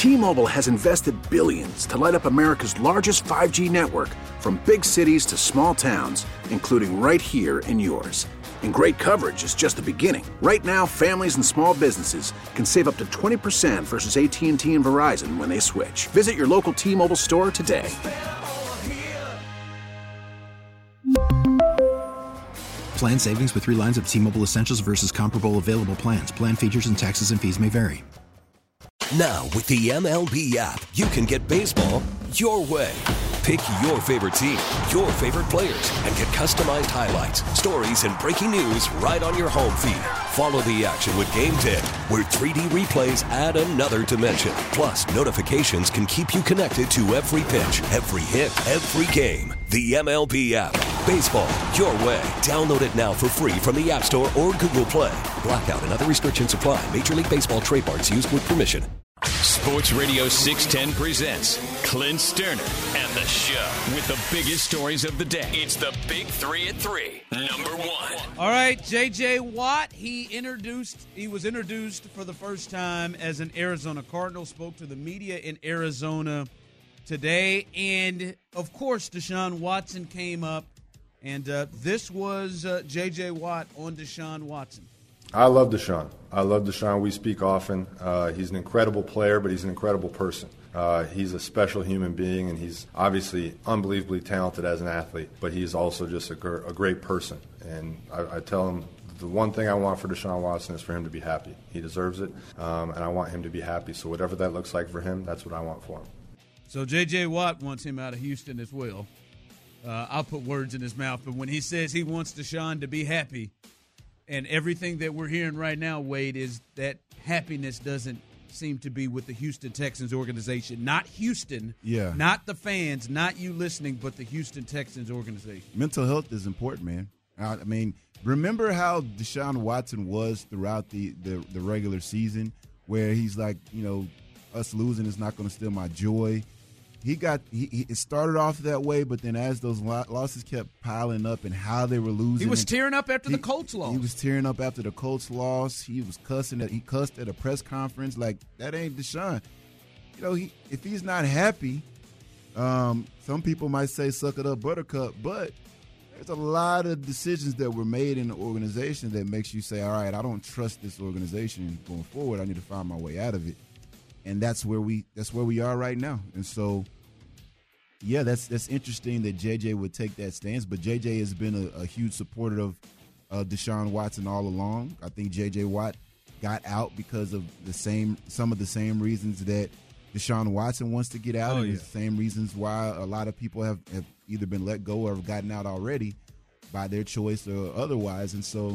T-Mobile has invested billions to light up America's largest 5G network, from big cities to small towns, including right here in yours. And great coverage is just the beginning. Right now, families and small businesses can save up to 20% versus AT&T and Verizon when they switch. Visit your local T-Mobile store today. Plan savings with 3 lines of T-Mobile Essentials versus comparable available plans. Plan features and taxes and fees may vary. Now, with the MLB app, you can get baseball your way. Pick your favorite team, your favorite players, and get customized highlights, stories, and breaking news right on your home feed. Follow the action with Game Day, where 3D replays add another dimension. Plus, notifications can keep you connected to every pitch, every hit, every game. The MLB app. Baseball your way. Download it now for free from the App Store or Google Play. Blackout and other restrictions apply. Major League Baseball trademarks used with permission. Sports Radio 610 presents Clint Sterner and the show with the biggest stories of the day. It's the Big 3 at 3, number 1. All right, J.J. Watt, he was introduced for the first time as an Arizona Cardinal, spoke to the media in Arizona today, and, of course, Deshaun Watson came up, and this was J.J. Watt on Deshaun Watson. I love Deshaun. We speak often. He's an incredible player, but he's an incredible person. He's a special human being, and he's obviously unbelievably talented as an athlete, but he's also just a great person. And I tell him the one thing I want for Deshaun Watson is for him to be happy. He deserves it, and I want him to be happy. So whatever that looks like for him, that's what I want for him. So J.J. Watt wants him out of Houston as well. I'll put words in his mouth, but when he says he wants Deshaun to be happy, and everything that we're hearing right now, Wade, is that happiness doesn't seem to be with the Houston Texans organization. Not Houston, not the fans, not you listening, but the Houston Texans organization. Mental health is important, man. I mean, remember how Deshaun Watson was throughout the regular season, where he's like, us losing is not going to steal my joy. It started off that way, but then as those losses kept piling up and how they were losing, he was tearing up after the Colts loss. He was tearing up after the Colts loss. He was cussing. He cussed at a press conference. Like, that ain't Deshaun. If he's not happy, some people might say suck it up, buttercup, but there's a lot of decisions that were made in the organization that makes you say, all right, I don't trust this organization going forward. I need to find my way out of it. And that's where we are right now. And so, yeah, that's interesting that JJ would take that stance. But JJ has been a huge supporter of Deshaun Watson all along. I think JJ Watt got out because of some of the same reasons that Deshaun Watson wants to get out, and the same reasons why a lot of people have either been let go or have gotten out already by their choice or otherwise. And so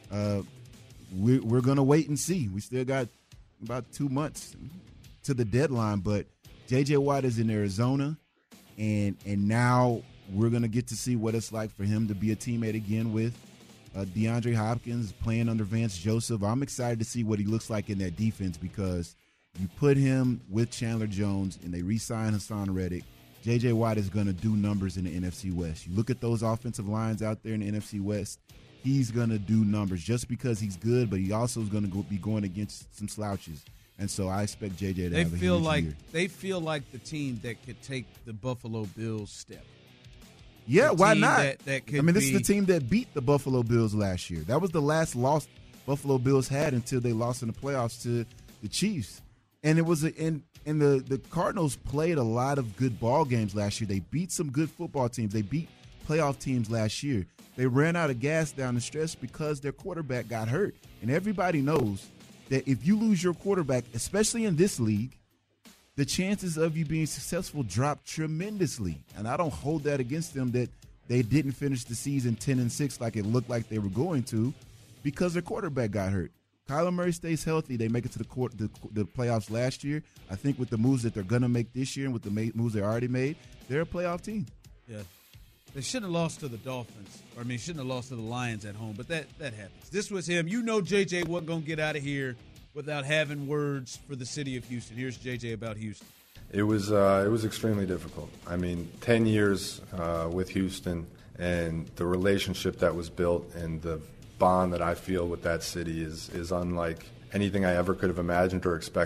we're going to wait and see. We still got about 2 months to the deadline, but J.J. Watt is in Arizona, and now we're going to get to see what it's like for him to be a teammate again with DeAndre Hopkins, playing under Vance Joseph. I'm excited to see what he looks like in that defense, because you put him with Chandler Jones and they re-sign Hassan Reddick. J.J. Watt is going to do numbers in the NFC West. You look at those offensive lines out there in the NFC West, he's going to do numbers just because he's good, but he also is going to be going against some slouches. And so I expect JJ to have a huge year. They feel like the team that could take the Buffalo Bills step. Yeah, why not? This is the team that beat the Buffalo Bills last year. That was the last loss Buffalo Bills had until they lost in the playoffs to the Chiefs. And it was the Cardinals played a lot of good ball games last year. They beat some good football teams. They beat playoff teams last year. They ran out of gas down the stretch because their quarterback got hurt. And everybody knows that if you lose your quarterback, especially in this league, the chances of you being successful drop tremendously. And I don't hold that against them that they didn't finish the season 10-6 like it looked like they were going to, because their quarterback got hurt. Kyler Murray stays healthy. They make it to the playoffs last year. I think with the moves that they're going to make this year and with the moves they already made, they're a playoff team. Yeah. They shouldn't have lost to the Dolphins. Shouldn't have lost to the Lions at home, but that happens. This was him. JJ wasn't going to get out of here without having words for the city of Houston. Here's JJ about Houston. It was extremely difficult. 10 years with Houston, and the relationship that was built and the bond that I feel with that city is unlike anything I ever could have imagined or expected.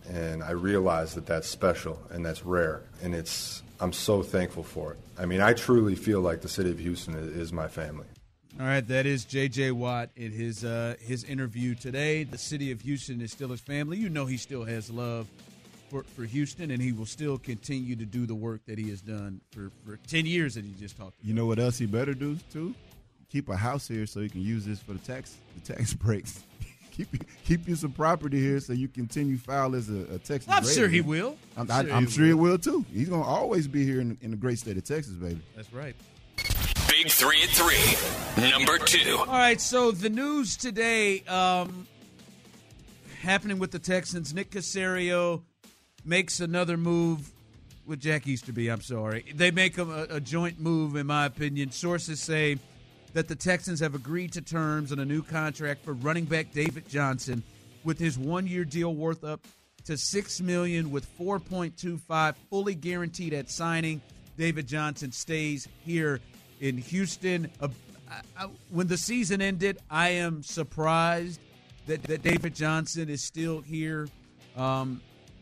And I realize that that's special and that's rare, and I'm so thankful for it. I mean, I truly feel like the city of Houston is my family. All right, that is J.J. Watt in his interview today. The city of Houston is still his family. You know he still has love for Houston, and he will still continue to do the work that he has done for 10 years that he just talked about. You know what else he better do, too? Keep a house here so he can use this for the tax breaks. Keep you some property here so you continue file as a Texas I'm Raider. sure he will. I'm sure he will, too. He's going to always be here in the great state of Texas, baby. That's right. Big 3 at 3, number 2. All right, so the news today happening with the Texans. Nick Caserio makes another move with Jack Easterby. I'm sorry. They make a joint move, in my opinion. Sources say that the Texans have agreed to terms on a new contract for running back David Johnson, with his one-year deal worth up to $6 million with $4.25 fully guaranteed at signing. David Johnson stays here in Houston. When the season ended, I am surprised that David Johnson is still here. And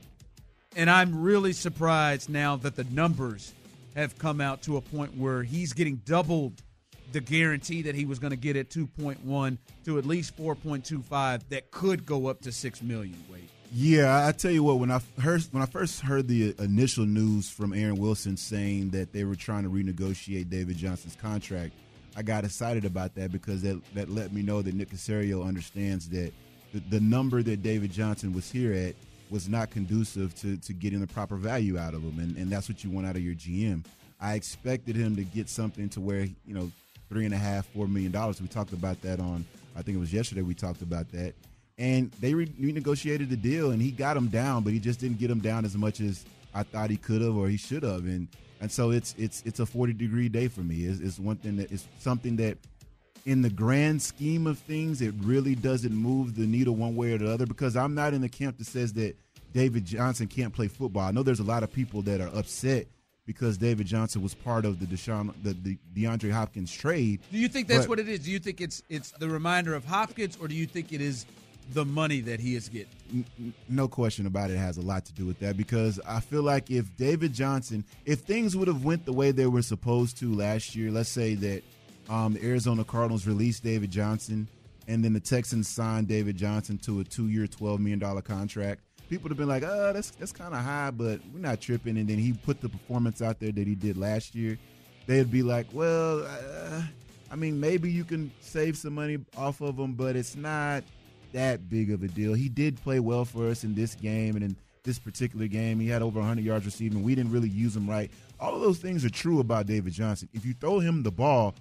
I'm really surprised now that the numbers have come out to a point where he's getting doubled the guarantee that he was going to get at 2.1 to at least 4.25 that could go up to $6 million, Wade. Yeah, I tell you what, when I first heard the initial news from Aaron Wilson saying that they were trying to renegotiate David Johnson's contract, I got excited about that because that let me know that Nick Caserio understands that the number that David Johnson was here at was not conducive to getting the proper value out of him, and that's what you want out of your GM. I expected him to get something to where, $3.5-4 million. We talked about that I think it was yesterday we talked about that. And they renegotiated the deal, and he got him down, but he just didn't get him down as much as I thought he could have or he should have. And so it's a 40-degree day for me. It's one thing that is something that in the grand scheme of things, it really doesn't move the needle one way or the other, because I'm not in the camp that says that David Johnson can't play football. I know there's a lot of people that are upset because David Johnson was part of the DeAndre Hopkins trade. Do you think that's what it is? Do you think it's the reminder of Hopkins, or do you think it is the money that he is getting? No question about it has a lot to do with that, because I feel like if things would have went the way they were supposed to last year, let's say that the Arizona Cardinals released David Johnson and then the Texans signed David Johnson to a 2-year, $12 million contract, people would have been like, that's kind of high, but we're not tripping. And then he put the performance out there that he did last year. They'd be like, well, maybe you can save some money off of him, but it's not that big of a deal. He did play well for us in this game, and in this particular game, he had over 100 yards receiving. We didn't really use him right. All of those things are true about David Johnson. If you throw him the ball,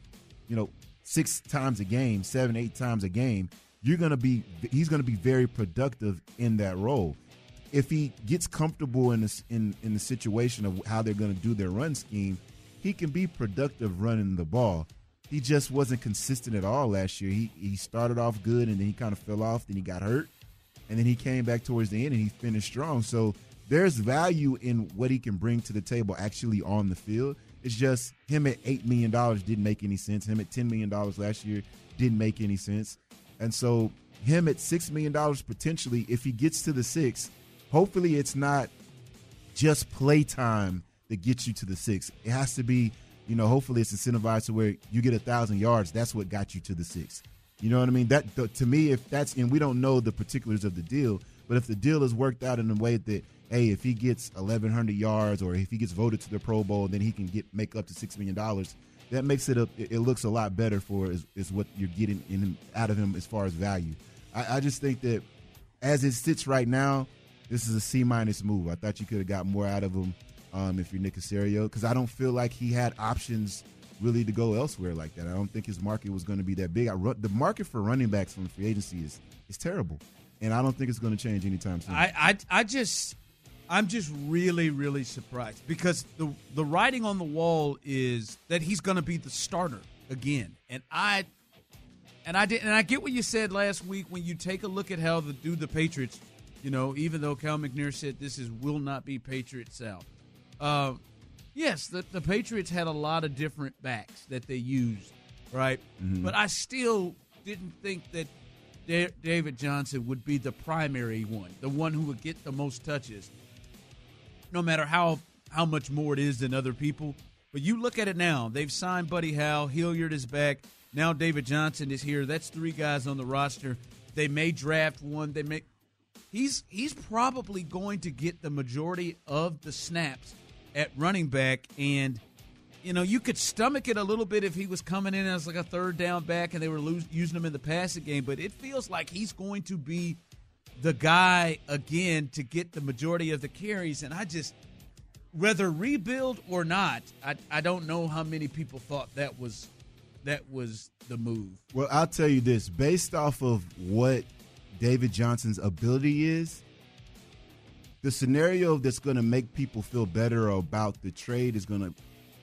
6 times a game, 7-8 times a game, he's going to be very productive in that role. If he gets comfortable in the situation of how they're going to do their run scheme, he can be productive running the ball. He just wasn't consistent at all last year. He started off good, and then he kind of fell off, then he got hurt, and then he came back towards the end and he finished strong. So there's value in what he can bring to the table actually on the field. It's just him at $8 million didn't make any sense. Him at $10 million last year didn't make any sense. And so him at $6 million potentially, if he gets to the 6, hopefully it's not just play time that gets you to the 6. It has to be, hopefully it's incentivized to where you get 1,000 yards. That's what got you to the 6. You know what I mean? That to me, if that's, and we don't know the particulars of the deal, but if the deal is worked out in a way that, hey, if he gets 1,100 yards or if he gets voted to the Pro Bowl, then he can make up to $6 million. That makes it looks a lot better for is what you're getting out of him as far as value. I just think that as it sits right now, this is a C- move. I thought you could have got more out of him if you're Nick Caserio, because I don't feel like he had options really to go elsewhere like that. I don't think his market was going to be that big. The market for running backs from free agency is terrible, and I don't think it's going to change anytime soon. I'm just really, really surprised, because the writing on the wall is that he's going to be the starter again, and I get what you said last week when you take a look at how the Patriots. Even though Cal McNair said this will not be Patriot South. Yes, the Patriots had a lot of different backs that they used, right? Mm-hmm. But I still didn't think that David Johnson would be the primary one, the one who would get the most touches, no matter how much more it is than other people. But you look at it now. They've signed Buddy Howell. Hilliard is back. Now David Johnson is here. That's 3 guys on the roster. They may draft one. He's probably going to get the majority of the snaps at running back. And, you could stomach it a little bit if he was coming in as like a third down back and they were using him in the passing game. But it feels like he's going to be the guy again to get the majority of the carries. And whether rebuild or not, I don't know how many people thought that was the move. Well, I'll tell you this. Based off of what David Johnson's ability is, the scenario that's going to make people feel better about the trade is going to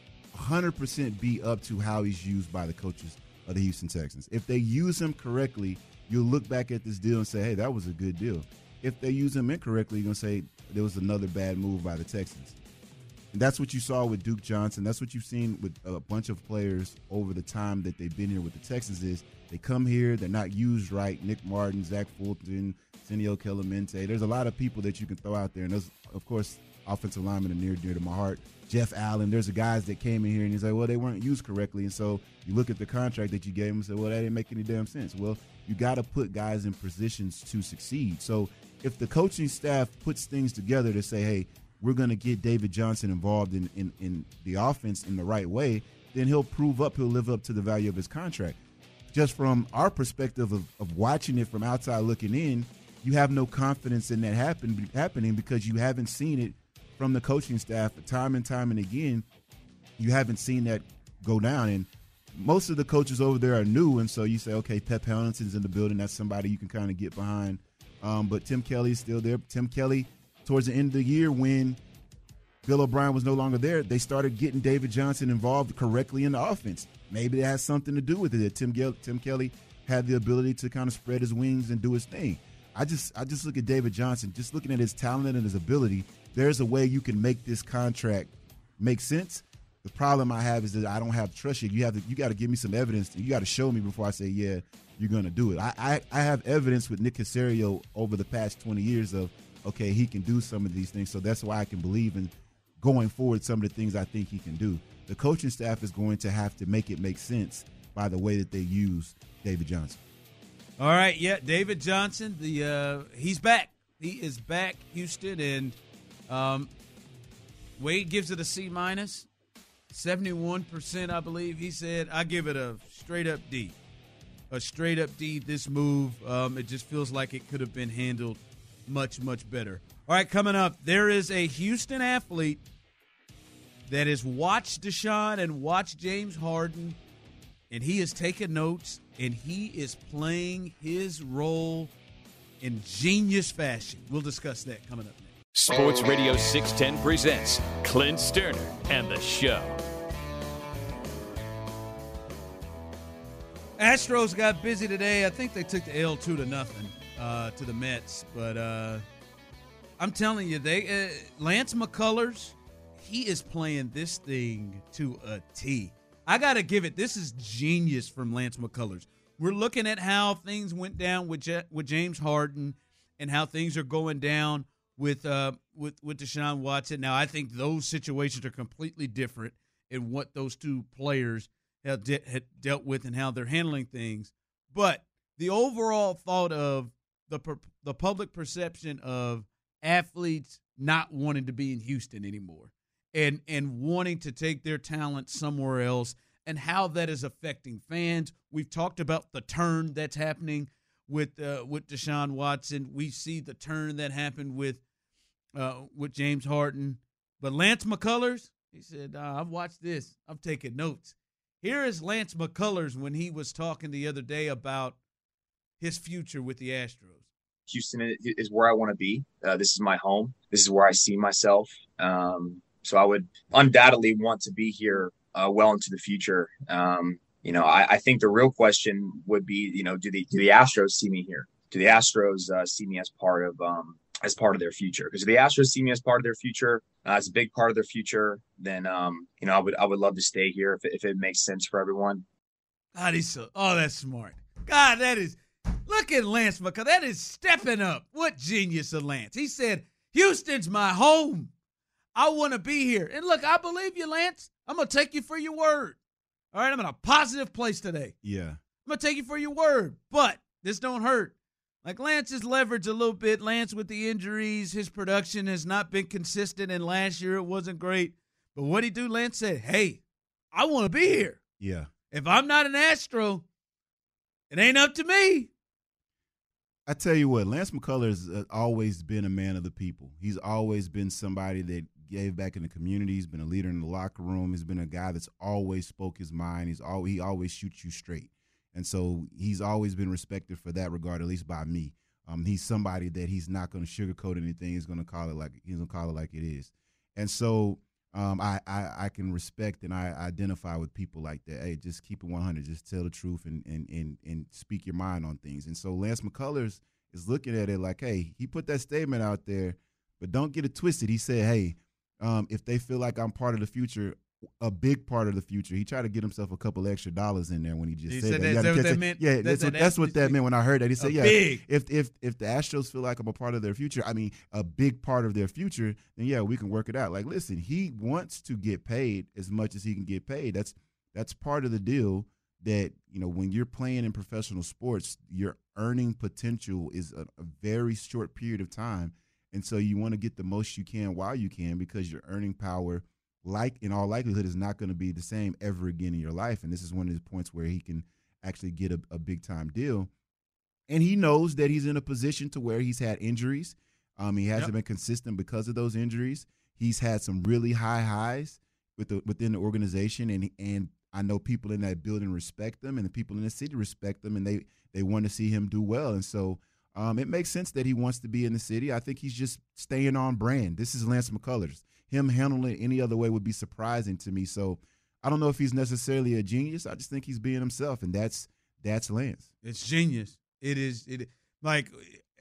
100% be up to how he's used by the coaches of the Houston Texans. If they use him correctly, you'll look back at this deal and say, hey, that was a good deal. If they use him incorrectly, you're going to say there was another bad move by the Texans. And that's what you saw with Duke Johnson. That's what you've seen with a bunch of players over the time that they've been here with the Texans is they come here, they're not used right. Nick Martin, Zach Fulton, Senio Kelemete. There's a lot of people that you can throw out there. And those, of course, offensive linemen are near and dear to my heart. Jeff Allen, there's the guys that came in here and he's like, well, they weren't used correctly. And so you look at the contract that you gave them and say, well, that didn't make any damn sense. Well, you got to put guys in positions to succeed. So if the coaching staff puts things together to say, hey, we're going to get David Johnson involved in the offense in the right way, then he'll live up to the value of his contract. Just from our perspective of watching it from outside looking in, you have no confidence in that happening because you haven't seen it from the coaching staff time and time and again. You haven't seen that go down. And most of the coaches over there are new, and so you say, okay, Pep Hamilton's in the building. That's somebody you can kind of get behind. But Tim Kelly's still there. Tim Kelly, towards the end of the year when Bill O'Brien was no longer there, they started getting David Johnson involved correctly in the offense. Maybe that has something to do with it. Tim Kelly had the ability to kind of spread his wings and do his thing. I just look at David Johnson, just looking at his talent and his ability. There's a way you can make this contract make sense. The problem I have is that I don't have trust yet. You got to give me some evidence. You got to show me before I say, yeah, you're going to do it. I have evidence with Nick Caserio over the past 20 years of, okay, he can do some of these things. So that's why I can believe in going forward some of the things I think he can do. The coaching staff is going to have to make it make sense by the way that they use David Johnson. All right, yeah, David Johnson, he's back. He is back, Houston, and Wade gives it a C-, 71%, I believe. He said, I give it a straight-up D. A straight-up D, this move. It just feels like it could have been handled much, much better. All right, coming up, there is a Houston athlete that has watched Deshaun and watched James Harden, and he has taken notes, and he is playing his role in genius fashion. We'll discuss that coming up next. Sports Radio 610 presents Clint Sterner and the Show. Astros got busy today. I think they took the L 2-0 to the Mets, but I'm telling you, Lance McCullers, he is playing this thing to a T. I got to give it, this is genius from Lance McCullers. We're looking at how things went down with James Harden and how things are going down with Deshaun Watson. Now, I think those situations are completely different in what those two players had dealt with and how they're handling things. But the overall thought of the public perception of athletes not wanting to be in Houston anymore and wanting to take their talent somewhere else and how that is affecting fans. We've talked about the turn that's happening with Deshaun Watson. We see the turn that happened with James Harden. But Lance McCullers, he said, I've watched this. I've taken notes. Here is Lance McCullers when he was talking the other day about his future with the Astros. Houston is where I want to be. This is my home. This is where I see myself. So I would undoubtedly want to be here well into the future. I think the real question would be, do the Astros see me here? Do the Astros see me as part of their future? Because if the Astros see me as part of their future, as a big part of their future, then I would love to stay here if it makes sense for everyone. God, that's smart. God, that is Look at Lance McCullers. That is stepping up. What genius of Lance. He said, Houston's my home. I want to be here. And look, I believe you, Lance. I'm going to take you for your word. All right, I'm in a positive place today. Yeah. I'm going to take you for your word. But this don't hurt. Like Lance is leveraged a little bit. Lance with the injuries, his production has not been consistent, and last year it wasn't great. But what'd he do? Lance said, hey, I want to be here. Yeah. If I'm not an Astro, it ain't up to me. I tell you what, Lance McCullers has always been a man of the people. He's always been somebody that gave back in the community. He's been a leader in the locker room. He's been a guy that's always spoke his mind. He always shoots you straight. And so he's always been respected for that regard, at least by me. He's somebody that he's not going to sugarcoat anything. He's going to call it like it is. And so I can respect and I identify with people like that. Hey, just keep it 100. Just tell the truth and speak your mind on things. And so Lance McCullers is looking at it like, hey, he put that statement out there, but don't get it twisted. He said, hey, if they feel like I'm part of the future, a big part of the future. He tried to get himself a couple extra dollars in there when he said that. Is that what that meant? Yeah, that's what that meant when I heard that. He said, yeah, big. if the Astros feel like I'm a part of their future, I mean a big part of their future, then yeah, we can work it out. Like, listen, he wants to get paid as much as he can get paid. That's part of the deal that, you know, when you're playing in professional sports, your earning potential is a very short period of time. And so you want to get the most you can while you can, because your earning power, like in all likelihood, is not going to be the same ever again in your life. And this is one of the points where he can actually get a big time deal. And he knows that he's in a position to where he's had injuries. He hasn't been consistent because of those injuries. He's had some really high highs within the organization, and I know people in that building respect him, and the people in the city respect him, and they want to see him do well. And so it makes sense that he wants to be in the city. I think he's just staying on brand. This is Lance McCullers. Him handling it any other way would be surprising to me. So I don't know if he's necessarily a genius. I just think he's being himself, and that's Lance. It's genius. It like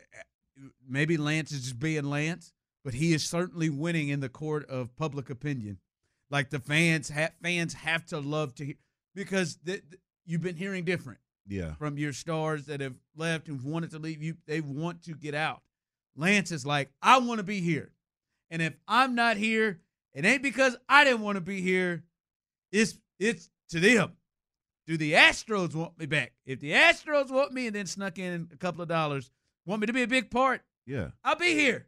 maybe Lance is just being Lance, but he is certainly winning in the court of public opinion. Like the fans have to love to hear, because you've been hearing different. Yeah. From your stars that have left and wanted to leave, they want to get out. Lance is like, I want to be here. And if I'm not here, it ain't because I didn't want to be here. It's to them. Do the Astros want me back? If the Astros want me and then snuck in a couple of dollars, want me to be a big part, yeah, I'll be here.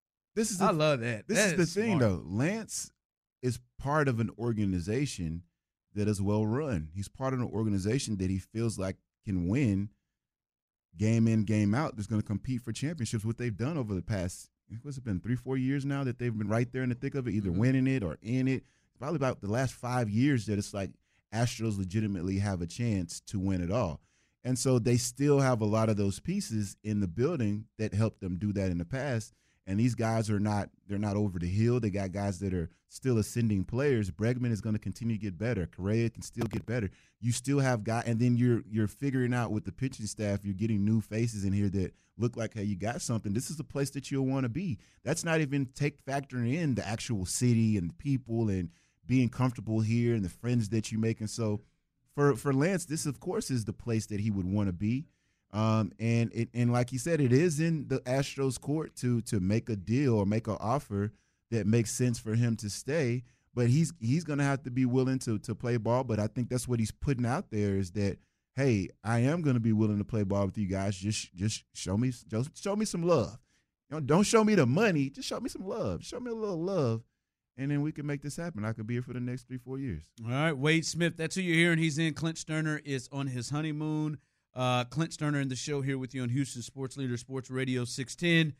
I love that. This is the thing, though. Lance is part of an organization that is well run. He's part of an organization that he feels like can win game in, game out. That's going to compete for championships. What they've done over the past, what's it been, 3-4 years now that they've been right there in the thick of it, either winning it or in it. Probably about the last 5 years that it's like Astros legitimately have a chance to win it all. And so they still have a lot of those pieces in the building that helped them do that in the past. And these guys they're not over the hill. They got guys that are still ascending players. Bregman is going to continue to get better. Correa can still get better. You still have guys, and then you're figuring out with the pitching staff, you're getting new faces in here that look like, hey, you got something. This is the place that you'll want to be. That's not even factoring in the actual city and the people and being comfortable here and the friends that you make. And so for Lance, this, of course, is the place that he would want to be. And like you said, it is in the Astros court to make a deal or make an offer that makes sense for him to stay. But he's going to have to be willing to play ball. But I think that's what he's putting out there is that, hey, I am going to be willing to play ball with you guys. Just show me some love. You know, don't show me the money. Just show me some love. Show me a little love. And then we can make this happen. I could be here for the next 3-4 years. All right, Wade Smith, that's who you're hearing. He's in. Clint Sterner is on his honeymoon. Clint Sterner in the show here with you on Houston Sports Leader Sports Radio 610.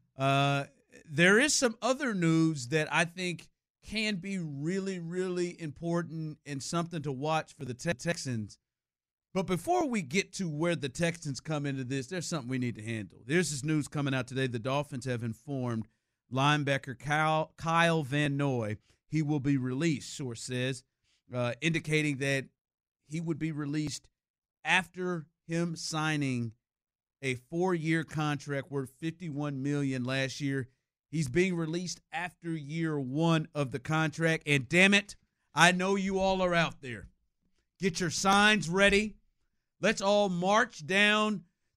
There is some other news that I think can be really, really important and something to watch for the Texans. But before we get to where the Texans come into this, there's something we need to handle. There's this news coming out today. The Dolphins have informed linebacker Kyle Van Noy he will be released, source says, indicating that he would be released after him signing a 4-year contract worth $51 million last year. He's being released after year 1 of the contract. And damn it, I know you all are out there. Get your signs ready. Let's all march down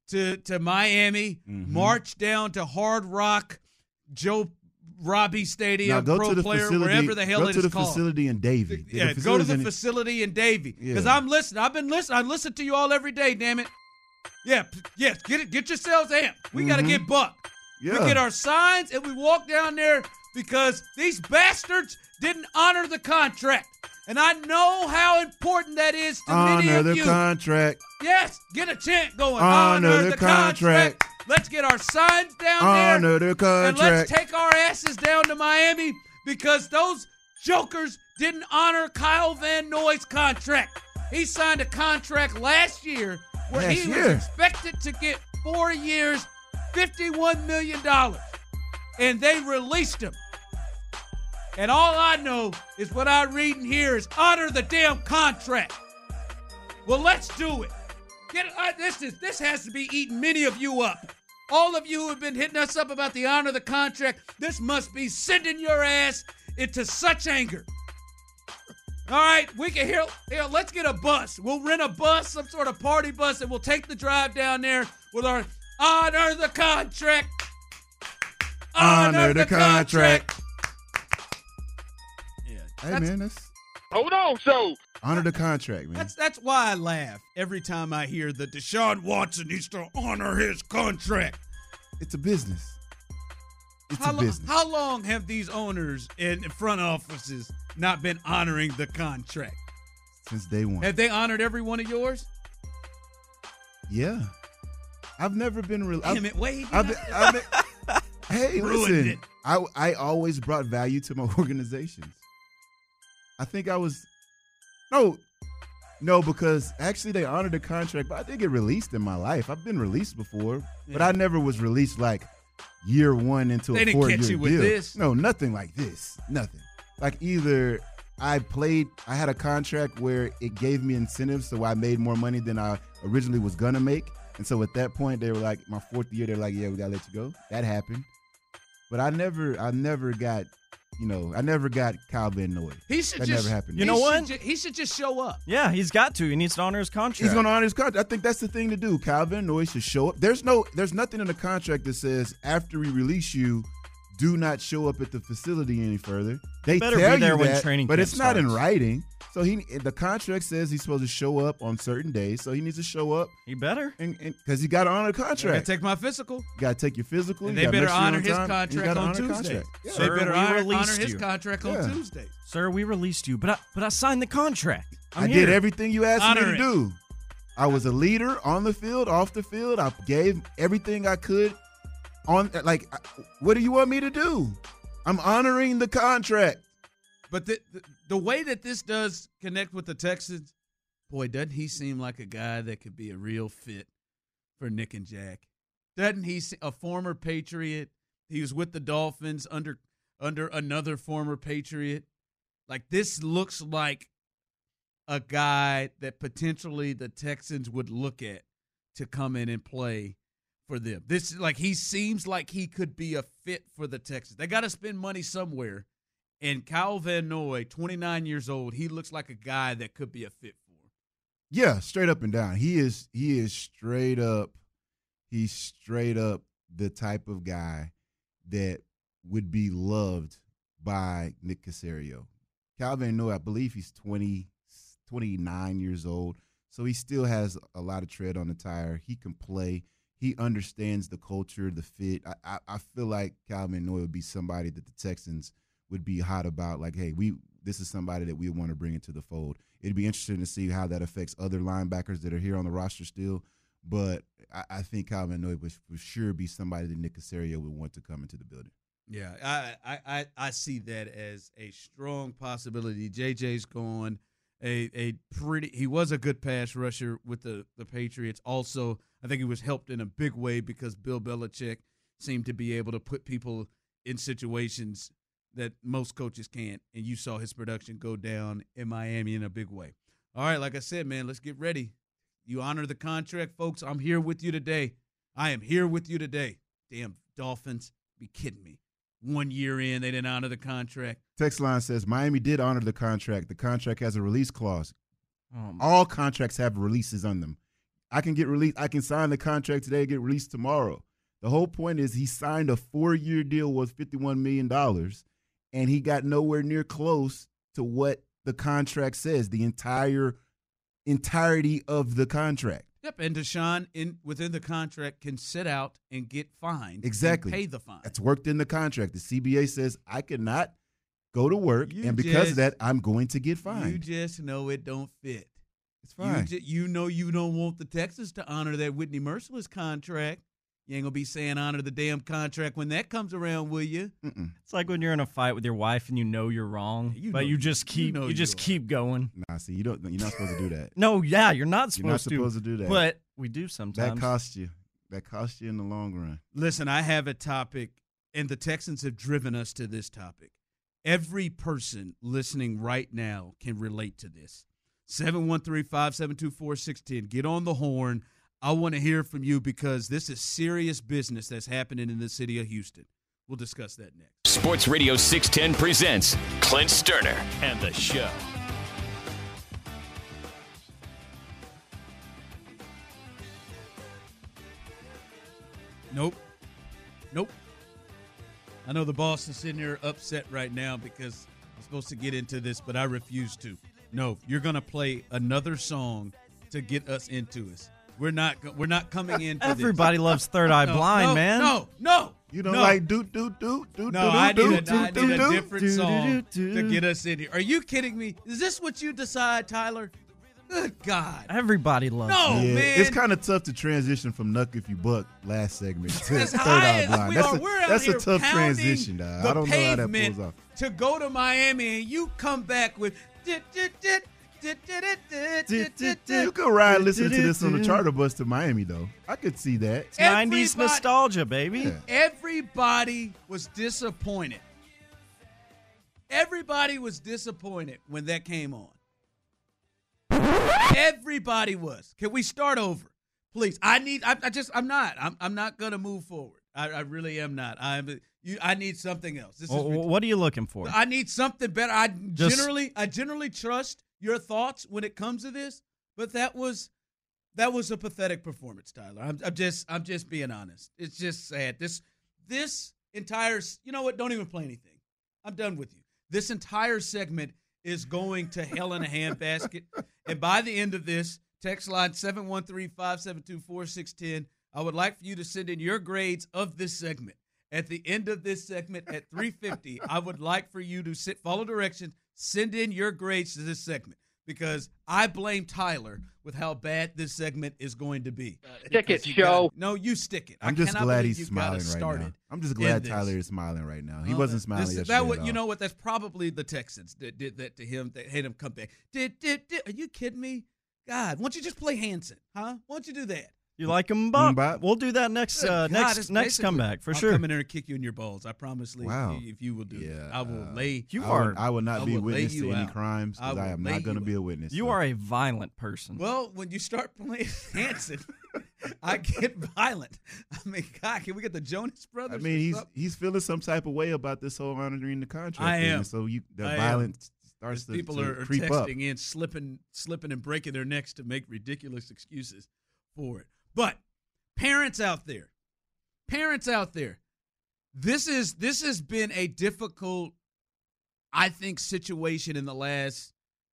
to Miami, march down to Hard Rock, Joe Robbie Stadium, now go Pro to the Player, facility, wherever the hell it is called. Go to the facility in Davie. Yeah, go to the facility in Davie. Because I'm listening. I've been listening. I listen to you all every day, damn it. Yeah, yes, get yourselves amped. We got to get bucked. Yeah. We get our signs, and we walk down there because these bastards didn't honor the contract. And I know how important that is to many of you. Honor the contract. Yes, get a chant going. Honor the contract. Let's get our signs down Honor there. the contract. And let's take our asses down to Miami because those jokers didn't honor Kyle Van Noy's contract. He signed a contract last year where he was expected to get 4 years, $51 million. And they released him. And all I know is what I read and hear is honor the damn contract. Well, let's do it. This has to be eating many of you up. All of you who have been hitting us up about the honor of the contract, this must be sending your ass into such anger. All right, we can here. Let's get a bus. We'll rent a bus, some sort of party bus, and we'll take the drive down there with our honor the contract. Honor the contract. Yeah. Hey, man, that's... Hold on, so... Honor the contract, man. That's why I laugh every time I hear that Deshaun Watson needs to honor his contract. It's a business. It's a business. How long have these owners in front offices not been honoring the contract? Since day one. Have they honored every one of yours? Yeah. I've never been... Damn it, Wade. Hey, listen. I always brought value to my organizations. I think I was... No, because actually they honored the contract, but I did get released in my life. I've been released before, but I never was released like year one into a 4-year deal. They didn't catch you with this? No, nothing like this. Nothing. Like either I had a contract where it gave me incentives, so I made more money than I originally was going to make. And so at that point, they were like, my 4th year, they're like, yeah, we got to let you go. That happened. But I never got... I never got Kyle Van Noy. Never happened. You know what? He should just show up. Yeah, he's got to. He needs to honor his contract. He's going to honor his contract. I think that's the thing to do. Kyle Van Noy should show up. There's nothing in the contract that says after we release you, do not show up at the facility any further. They better tell be there you when that, training but camp it's not in starts. writing. So the contract says he's supposed to show up on certain days. So he needs to show up. He better, and because he got to honor the contract. I got to take my physical. You got to take your physical. And they better honor his contract on Tuesday. Yeah. They better honor his you. contract on Tuesday. Sir, we released you, but I signed the contract. I did everything you asked me to do. I was a leader on the field, off the field. I gave everything I could. What do you want me to do? I'm honoring the contract. But the way that this does connect with the Texans, boy, doesn't he seem like a guy that could be a real fit for Nick and Jack? Doesn't he? A former Patriot. He was with the Dolphins under another former Patriot. Like, this looks like a guy that potentially the Texans would look at to come in and play for them. He seems like he could be a fit for the Texans. They got to spend money somewhere. And Kyle Van Noy, 29 years old, he looks like a guy that could be a fit for him. Yeah, straight up and down. He is straight up. He's straight up the type of guy that would be loved by Nick Caserio. Kyle Van Noy, I believe he's 29 years old, so he still has a lot of tread on the tire. He can play. He understands the culture, the fit. I feel like Kyle Van Noy would be somebody that the Texans would be hot about, like, hey, this is somebody that we want to bring into the fold. It'd be interesting to see how that affects other linebackers that are here on the roster still, but I think Kyle Van Noy would for sure be somebody that Nick Caserio would want to come into the building. Yeah, I see that as a strong possibility. JJ's gone. He was a good pass rusher with the Patriots. Also, I think he was helped in a big way because Bill Belichick seemed to be able to put people in situations that most coaches can't, and you saw his production go down in Miami in a big way. All right, like I said, man, let's get ready. You honor the contract, folks. I'm here with you today. I am here with you today. Damn Dolphins, be kidding me. 1 year in, they didn't honor the contract. Text line says Miami did honor the contract. The contract has a release clause. All contracts have releases on them. I can get released. I can sign the contract today, get released tomorrow. The whole point is he signed a 4-year deal worth $51 million, and he got nowhere near close to what the contract says, the entirety of the contract. Yep, and Deshaun, within the contract, can sit out and get fined. Exactly. And pay the fine. That's worked in the contract. The CBA says I cannot go to work, and because of that, I'm going to get fined. You just know it don't fit. It's fine. You know you don't want the Texans to honor that Whitney Merciless contract. You ain't going to be saying honor the damn contract when that comes around, will you? Mm-mm. It's like when you're in a fight with your wife and you know you're wrong, but you just keep keep going. Nah, see, you're not supposed to do that. No, yeah, you're not supposed You're not supposed to do that. But we do sometimes. That costs you. That costs you in the long run. Listen, I have a topic, and the Texans have driven us to this topic. Every person listening right now can relate to this. 713-572-4610. Get on the horn. I want to hear from you because this is serious business that's happening in the city of Houston. We'll discuss that next. Sports Radio 610 presents Clint Sterner and the Show. Nope. I know the boss is sitting there upset right now because I'm supposed to get into this, but I refuse to. No, you're going to play another song to get us into this. We're not coming in. Everybody loves Third Eye Blind, man. No. You don't like do. No, I need a different song to get us in here. Are you kidding me? Is this what you decide, Tyler? Good God. Everybody loves it. Yeah, Man. it's kind of tough to transition from Nuck If You Buck last segment to As Third high Eye as Blind. we are, That's a tough pounding transition, dog. I don't know how that pulls off. To go to Miami and you come back with You could ride listening to this on the charter bus to Miami, though. I could see that. It's 90s nostalgia, baby. Yeah. Everybody was disappointed. Everybody was disappointed when that came on. Everybody was. Can we start over? Please. I'm not going to move forward. I really am not. I need something else. What are you looking for? I need something better. I generally trust your thoughts when it comes to this, but that was a pathetic performance, Tyler. I'm just being honest. It's just sad. This entire, you know what? Don't even play anything. I'm done with you. This entire segment is going to hell in a handbasket, and by the end of this, text line 713-572-4610. I would like for you to send in your grades of this segment. At the end of this segment at 3:50, I would like for you to follow directions, send in your grades to this segment because I blame Tyler with how bad this segment is going to be. Stick it, show. No, you stick it. I'm just glad he's smiling right now. I'm just glad Tyler is smiling right now. He wasn't smiling yesterday at all. You know what? That's probably the Texans that did that to him, that had him come back. Are you kidding me? God, why don't you just play Hanson, huh? Why don't you do that? You like him, Bob? We'll do that next comeback for sure. I'll come in there and kick you in your balls. I promise, Lee. Wow. If you will do that, I will lay. I will not be a witness to any crimes because I am not going to be a witness. You are a violent person. Well, when you start playing Hanson, I get violent. I mean, God, can we get the Jonas Brothers? I mean, he's feeling some type of way about this whole honoring the contract. I am. So violence starts to people are creep texting up. in, slipping and breaking their necks to make ridiculous excuses for it. But parents out there, this has been a difficult, I think, situation in the last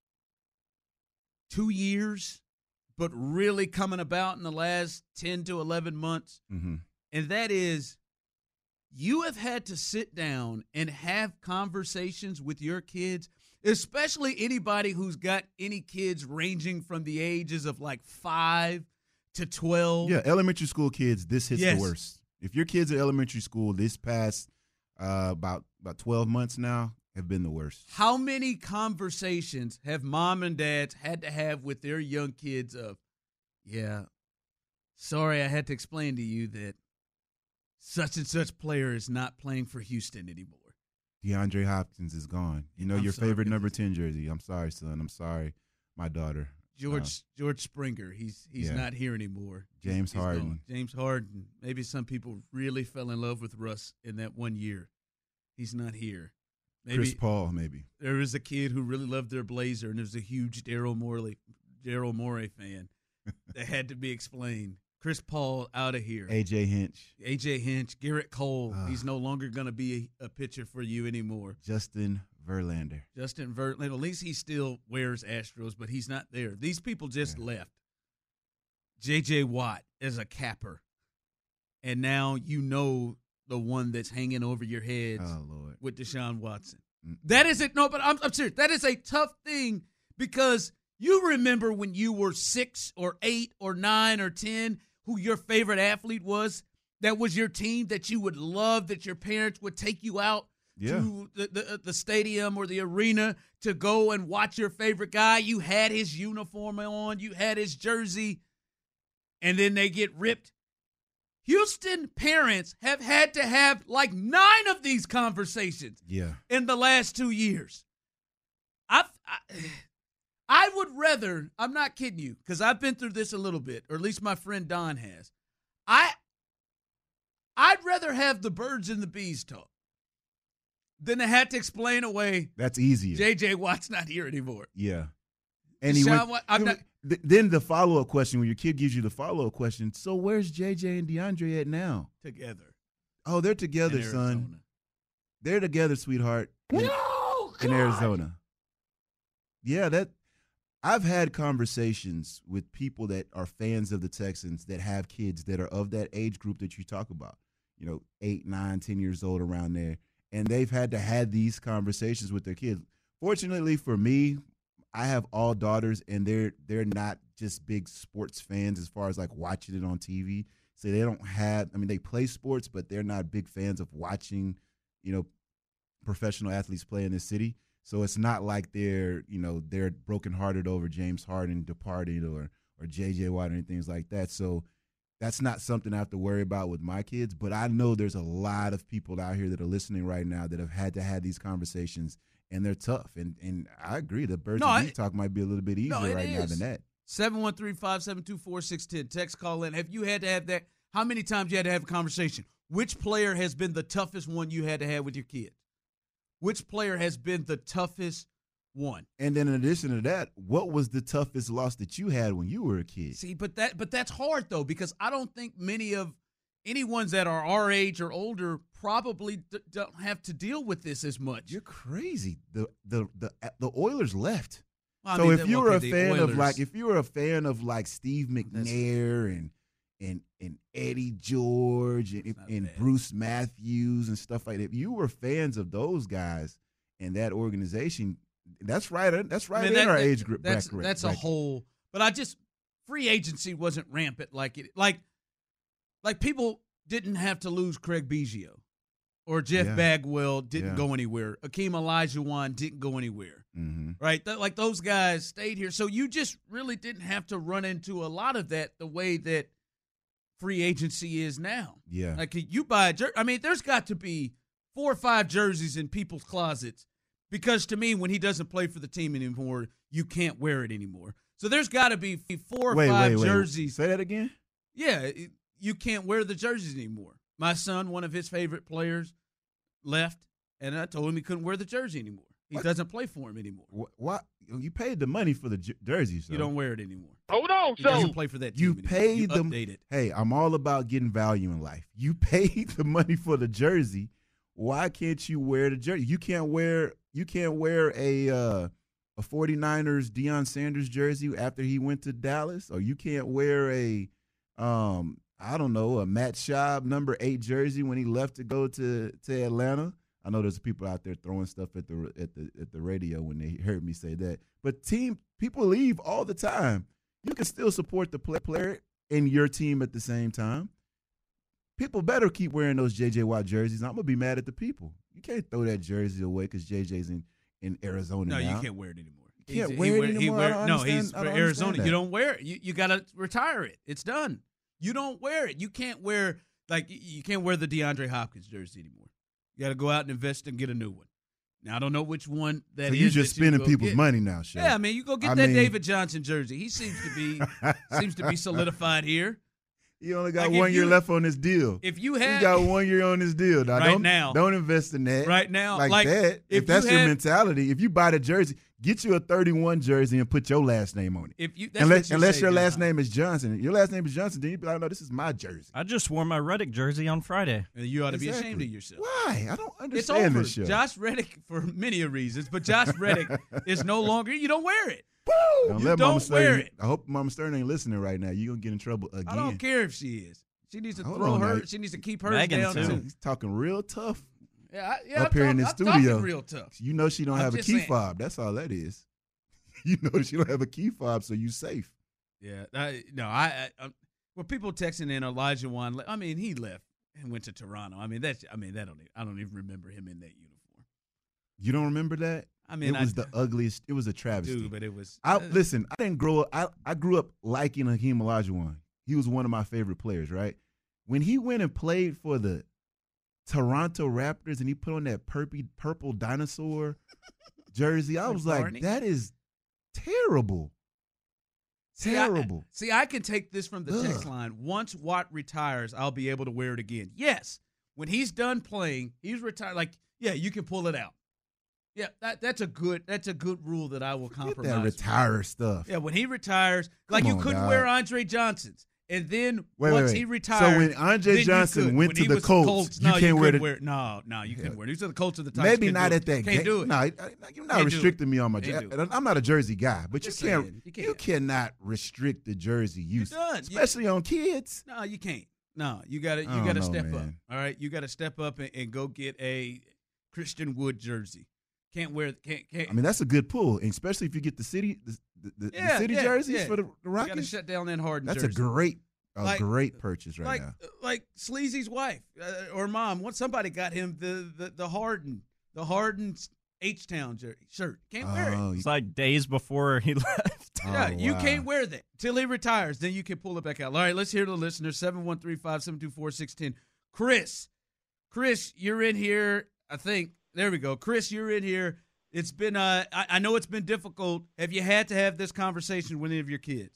2 years, but really coming about in the last 10 to 11 months. Mm-hmm. And that is, you have had to sit down and have conversations with your kids, especially anybody who's got any kids ranging from the ages of like 5 to 12. Yeah, elementary school kids, this hits the worst. If your kids are elementary school, this past about 12 months now have been the worst. How many conversations have mom and dads had to have with their young kids of, sorry I had to explain to you that such and such player is not playing for Houston anymore. DeAndre Hopkins is gone. You know, your favorite number 10 jersey. I'm sorry, son. I'm sorry, my daughter. George Springer, he's not here anymore. James Harden. Gone. James Harden. Maybe some people really fell in love with Russ in that 1 year. He's not here. Maybe Chris Paul, maybe. There was a kid who really loved their blazer, and there was a huge Daryl Morey fan. that had to be explained. Chris Paul out of here. A.J. Hinch, Garrett Cole. He's no longer going to be a pitcher for you anymore. Justin Verlander. At least he still wears Astros, but he's not there. These people just left. J.J. Watt as a capper. And now you know the one that's hanging over your heads with Deshaun Watson. That is it. No, but I'm serious. That is a tough thing because you remember when you were 6 or 8 or 9 or 10 who your favorite athlete was. That was your team that you would love, that your parents would take you out to the stadium or the arena to go and watch your favorite guy. You had his uniform on. You had his jersey. And then they get ripped. Houston parents have had to have like 9 of these conversations in the last 2 years. I would rather, I'm not kidding you, because I've been through this a little bit, or at least my friend Don has. I'd rather have the birds and the bees talk than to have to explain away. That's easier. J.J. Watt's not here anymore. Yeah. And then the follow-up question, when your kid gives you the follow-up question, so where's J.J. and DeAndre at now? Together. Oh, they're together, son. They're together, sweetheart. In Arizona. Yeah, I've had conversations with people that are fans of the Texans that have kids that are of that age group that you talk about, 8, 9, 10 years old, around there, and they've had to have these conversations with their kids. Fortunately for me, I have all daughters, and they're not just big sports fans as far as like watching it on TV. So they don't have, they play sports, but they're not big fans of watching, professional athletes play in this city. So it's not like they're brokenhearted over James Harden departing or J.J. Watt or anything like that. So that's not something I have to worry about with my kids. But I know there's a lot of people out here that are listening right now that have had to have these conversations, and they're tough. And I agree, the birds and bees talk might be a little bit easier right now than that. 713-572-4610. Text, call in. Have you had to have that? How many times you had to have a conversation? Which player has been the toughest one you had to have with your kid? Which player has been the toughest one? And then in addition to that, what was the toughest loss that you had when you were a kid? See, but that's hard, though, because I don't think many of any ones that are our age or older probably don't have to deal with this as much. You're crazy. The Oilers left. Well, so if you were a fan of like Steve McNair and Eddie George and Bruce Matthews and stuff like that, if you were fans of those guys and that organization, that's right in our age group. That's a whole. But free agency wasn't rampant like it. Like people didn't have to lose Craig Biggio or Jeff Bagwell didn't go anywhere. Akeem Olajuwon didn't go anywhere. Mm-hmm. Right? Like those guys stayed here. So you just really didn't have to run into a lot of that the way that free agency is now. Yeah. Like you buy a jersey. There's got to be 4 or 5 jerseys in people's closets because to me, when he doesn't play for the team anymore, you can't wear it anymore. So there's got to be 4 or 5 jerseys. Say that again? Yeah. You can't wear the jerseys anymore. My son, one of his favorite players, left, and I told him he couldn't wear the jersey anymore. He doesn't play for him anymore. What? You paid the money for the jersey, so. You don't wear it anymore. Hold on, he doesn't play for that team you paid anymore. Update it. Hey, I'm all about getting value in life. You paid the money for the jersey. Why can't you wear the jersey? You can't wear a 49ers Deion Sanders jersey after he went to Dallas, or you can't wear a Matt Schaub number 8 jersey when he left to go to Atlanta. I know there's people out there throwing stuff at the radio when they heard me say that. But people leave all the time. You can still support the player and your team at the same time. People better keep wearing those J.J. Watt jerseys. I'm going to be mad at the people. You can't throw that jersey away because J.J.'s in Arizona now. No, you can't wear it anymore. You can't wear it anymore? He's for Arizona. You don't wear it. You got to retire it. It's done. You don't wear it. You can't wear the DeAndre Hopkins jersey anymore. You got to go out and invest and get a new one. Now, I don't know which one that is. So you're just spending people's money now, Shay. Yeah, you go get David Johnson jersey. He seems to be solidified here. He only got 1 year left on his deal. If you got 1 year on his deal. Now, now, don't invest in that. Right now. Like that. If that's your mentality, if you buy the jersey, Get you a 31 jersey and put your last name on it. If you, unless your last name is Johnson. Your last name is Johnson, then you be like, no, this is my jersey. I just wore my Reddick jersey on Friday. And you ought to be ashamed of yourself. Why? I don't It's understand over. this show. Josh Reddick, for many reasons, but Josh Reddick is no longer. You don't wear it. Don't You let don't Mama Stern, wear it. I hope Mama Stern ain't listening right now. You're going to get in trouble again. I don't care if she is. She needs to Hold throw on her. now. She needs to keep hers Megan, down too. too. He's talking real tough Yeah, up here in the I'm studio. talking real tough. You know she don't I'm have a just key saying. fob. That's all that is. You know she don't have a key fob, so you safe. Yeah, well, people texting in Elijah Wan. I mean, he left and went to Toronto. I don't even remember him in that uniform. You don't remember that? I mean, it was the ugliest. It was a travesty. Dude, but it was. Listen, I didn't grow up. I grew up liking Hakeem Olajuwon. He was one of my favorite players, right? When he went and played for the Toronto Raptors and he put on that purple dinosaur jersey, I was like, Barney? that is terrible. Terrible. See, I can take this from the text line. Once Watt retires, I'll be able to wear it again. Yes, when he's done playing, he's retired. Like, yeah, you can pull it out. Yeah, that's a good rule that I will compromise. That retire stuff. Yeah, when he retires, like Come you on, couldn't dog. wear Andre Johnson's, and then Wait. he retired. So when Andre then Johnson you could. went When to he the was Colts, you no, can't wear couldn't the. No, you couldn't wear it. He was at the Colts of the Titans. Maybe Can't not do at it. that Can't game. do it. No, you're not Can't do restricting it. me on my. Can't do it. I'm not a jersey guy, but Just you can't. saying, You cannot restrict the jersey use, done. especially on kids. No, you can't. No, you got I don't to know, step up. man. All right, you got to step up and go get a Christian Wood jersey. Can't wear. Can't. I mean, that's a good pull, and especially if you get the city, the city jerseys for the You got to Rockets. shut down that Harden That's jersey. a great purchase right now. Like Sleazy's wife or mom. Once somebody got him the Harden H-Town shirt. Can't wear it. It's like days before he left. Yeah, you wow. can't wear that till he retires. Then you can pull it back out. All right, let's hear the listeners. 713-572-4610. Chris, you're in here. I think there we go. Chris, you're in here. It's been I know it's been difficult. Have you had to have this conversation with any of your kids?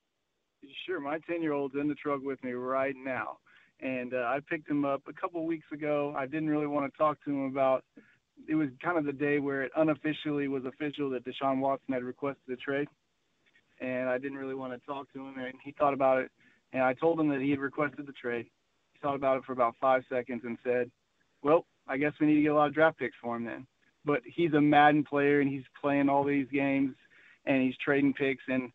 Sure. My 10-year-old's in the truck with me right now, and I picked him up a couple weeks ago. I didn't really want to talk to him about. It was kind of the day where it unofficially was official that Deshaun Watson had requested a trade, and I didn't really want to talk to him. And he thought about it, and I told him that he had requested the trade. He thought about it for about 5 seconds and said, "Well, I guess we need to get a lot of draft picks for him then." But he's a Madden player, and he's playing all these games, and he's trading picks, and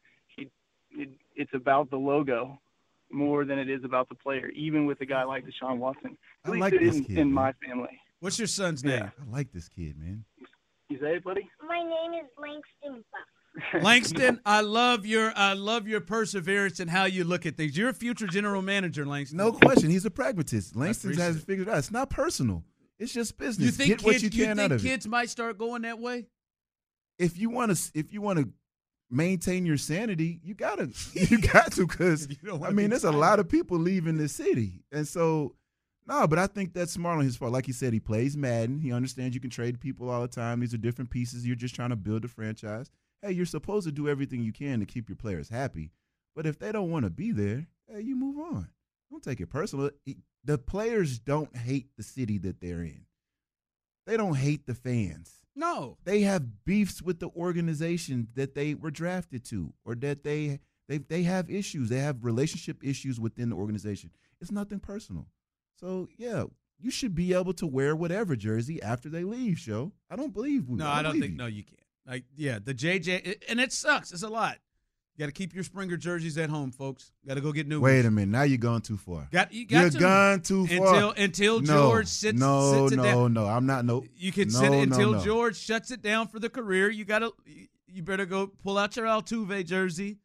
it's about the logo more than it is about the player, even with a guy like Deshaun Watson. At I least like it this isn't kid, in man. my family. What's your son's name? I like this kid, man. You say it, buddy? My name is Langston Buck. Langston, I love your perseverance and how you look at things. You're a future general manager, Langston. No question, he's a pragmatist. Langston appreciate has it figured out. It's not personal. It's just business. You think Get what kids, you can out of it. kids might start going that way? If you want to maintain your sanity, you got to because I mean, there's a lot of people leaving the city, and so no. But I think that's smart on his part. Like he said, he plays Madden. He understands you can trade people all the time. These are different pieces. You're just trying to build a franchise. Hey, you're supposed to do everything you can to keep your players happy. But if they don't want to be there, hey, you move on. Don't take it personal. The players don't hate the city that they're in. They don't hate the fans. No. They have beefs with the organization that they were drafted to, or that they have issues. They have relationship issues within the organization. It's nothing personal. So, yeah, you should be able to wear whatever jersey after they leave, Show. I don't believe No, I don't think. No, you can't. Like, yeah, the JJ, and it sucks. It's a lot. You got to keep your Springer jerseys at home, folks. Got to go get new ones. Wait a minute. Now you're going too far. You're gone too far. Until George sits it down. No, I'm not. No, you can sit it until George shuts it down for the career. You better go pull out your Altuve jersey.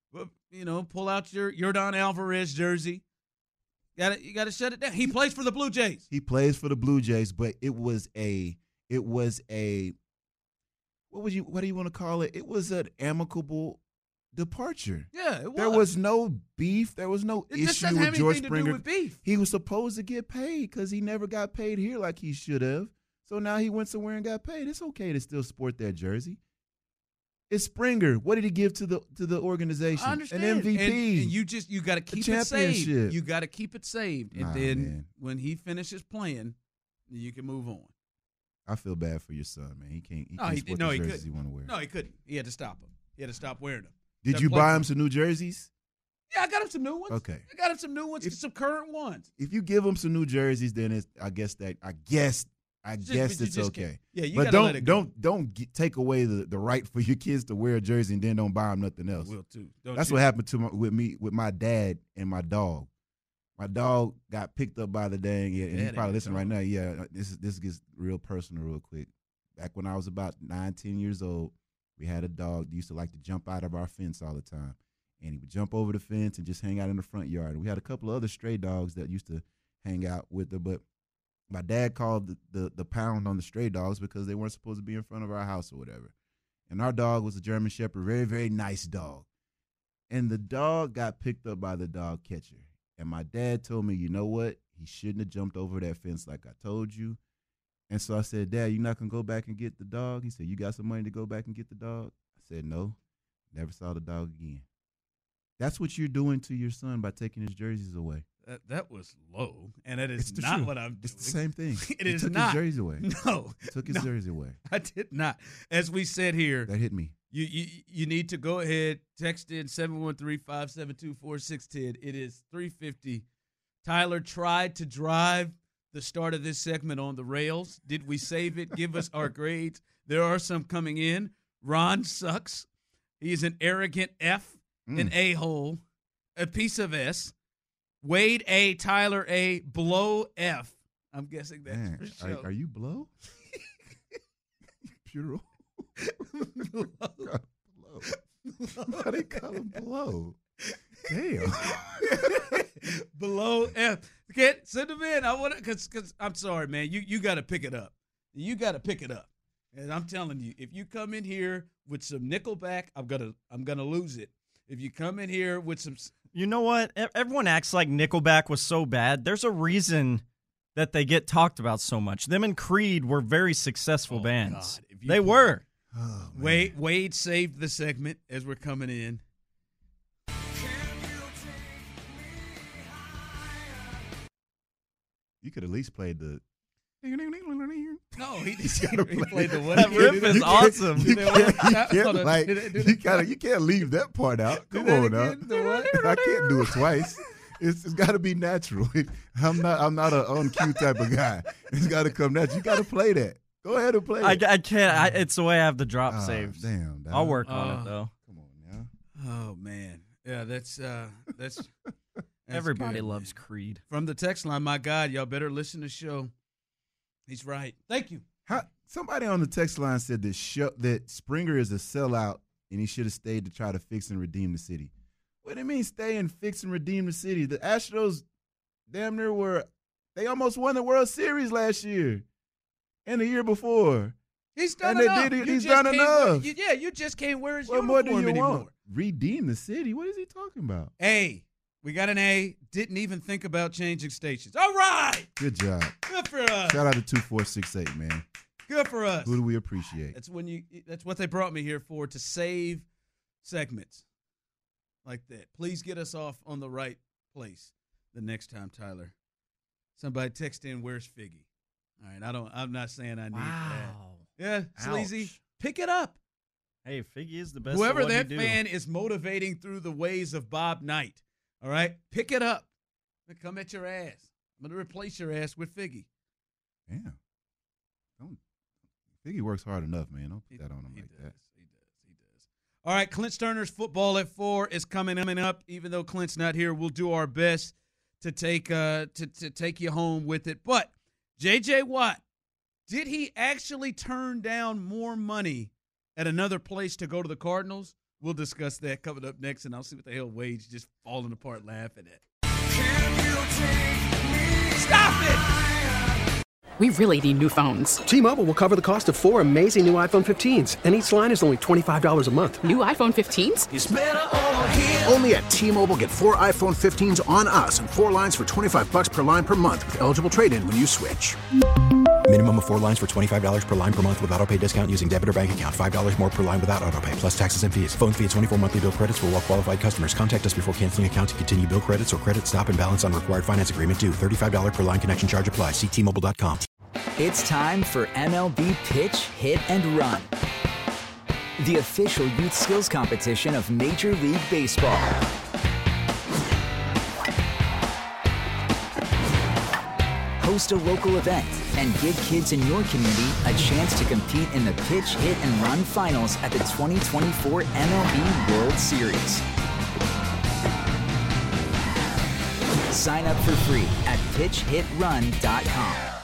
Pull out your Yordan Alvarez jersey. You got to shut it down. He plays for the Blue Jays. He plays for the Blue Jays, but it was a what do you want to call it? It was an amicable departure. Yeah, it was. There was no beef. There was no issue with George Springer. To do with beef. He was supposed to get paid because he never got paid here like he should have. So now he went somewhere and got paid. It's okay to still sport that jersey. It's Springer. What did he give to the organization? I understand. An MVP. And you got to keep it saved. You got to keep it saved. And then when he finishes playing, you can move on. I feel bad for your son, man. He can't sport no, the he jerseys couldn't. he want to wear. No, he couldn't. He had to stop him. He had to stop wearing them. Did you buy him some new jerseys? Yeah, I got him some new ones. Okay. I got him some new ones, some current ones. If you give him some new jerseys, then I guess it's okay. Yeah, you but gotta let it go. don't take away the right for your kids to wear a jersey and then don't buy them nothing else. I will too. That's what happened with my dad and my dog. My dog got picked up by the dang, and he's probably listening right now. Yeah, this gets real personal real quick. Back when I was about 9-10 years old, we had a dog that used to like to jump out of our fence all the time. And he would jump over the fence and just hang out in the front yard. And we had a couple of other stray dogs that used to hang out with her. But my dad called the pound on the stray dogs because they weren't supposed to be in front of our house or whatever. And our dog was a German Shepherd, very, very nice dog. And the dog got picked up by the dog catcher. And my dad told me, you know what? He shouldn't have jumped over that fence like I told you. And so I said, Dad, you're not going to go back and get the dog? He said, you got some money to go back and get the dog? I said, no. Never saw the dog again. That's what you're doing to your son by taking his jerseys away. That was low, and that is not what I'm doing. It's the same thing. It is not. Took his jerseys away. No. Took his jerseys away. I did not. As we said here. That hit me. You need to go ahead, text in 713-572-4610. It is 3:50. Tyler tried to drive the start of this segment on the rails. Did we save it? Give us our grades. There are some coming in. Ron sucks. He is an arrogant F, an A-hole, a piece of S. Wade A, Tyler A, Blow F. I'm guessing that's for sure. Are you Blow? Pure. Blow. Why they call him Blow? Damn. Below F. Send them in. I want to, because I'm sorry, man. You got to pick it up. You got to pick it up. And I'm telling you, if you come in here with some Nickelback, I'm gonna lose it. If you come in here with some, you know what? Everyone acts like Nickelback was so bad. There's a reason that they get talked about so much. Them and Creed were very successful bands. They were. Oh, Wade saved the segment as we're coming in. You could at least play the. No, he played the what? That riff is awesome. You can't leave that part out. Come on now. I can't do it twice. It's got to be natural. I'm not an on-cue type of guy. It's got to come natural. You got to play that. Go ahead and play it. I can't. It's the way I have the drop saved. Damn. Dog. I'll work on it though. Come on now. Oh man. Yeah, that's everybody good, loves man. Creed. From the text line, my God, y'all better listen to the show. He's right. Thank you. Somebody on the text line said that Springer is a sellout and he should have stayed to try to fix and redeem the city. What do you mean stay and fix and redeem the city? The Astros damn near they almost won the World Series last year and the year before. He's done enough. He's done enough. You just can't wear his what uniform more do you anymore. want? Redeem the city? What is he talking about? A. We got an A. Didn't even think about changing stations. All right. Good job. Good for us. Shout out to 2468, man. Good for us. Who do we appreciate? That's what they brought me here for, to save segments like that. Please get us off on the right place the next time, Tyler. Somebody text in, where's Figgy? All right, I'm not saying I need that. Yeah, sleazy. Pick it up. Hey, Figgy is the best. Whoever that fan is motivating through the ways of Bob Knight. All right, pick it up. I'm gonna come at your ass. I'm gonna replace your ass with Figgy. Yeah. Figgy works hard enough, man. Don't put that on him like that. He does. All right, Clint Sterner's Football at 4 is coming up. Even though Clint's not here, we'll do our best to take you home with it. But J.J. Watt, did he actually turn down more money at another place to go to the Cardinals? We'll discuss that coming up next, and I'll see what the hell Wade's just falling apart laughing at. Stop it! We really need new phones. T-Mobile will cover the cost of 4 amazing new iPhone 15s, and each line is only $25 a month. New iPhone 15s? It's better over here. Only at T-Mobile, get 4 iPhone 15s on us and 4 lines for $25 per line per month with eligible trade-in when you switch. Minimum of 4 lines for $25 per line per month with autopay discount using debit or bank account. $5 more per line without autopay, plus taxes and fees. Phone fee at 24 monthly bill credits for well-qualified customers. Contact us before canceling account to continue bill credits or credit stop and balance on required finance agreement due. $35 per line connection charge applies. See T-Mobile.com. It's time for MLB Pitch, Hit, and Run, the official youth skills competition of Major League Baseball. Host a local event and give kids in your community a chance to compete in the Pitch, Hit, and Run finals at the 2024 MLB World Series. Sign up for free at pitchhitrun.com.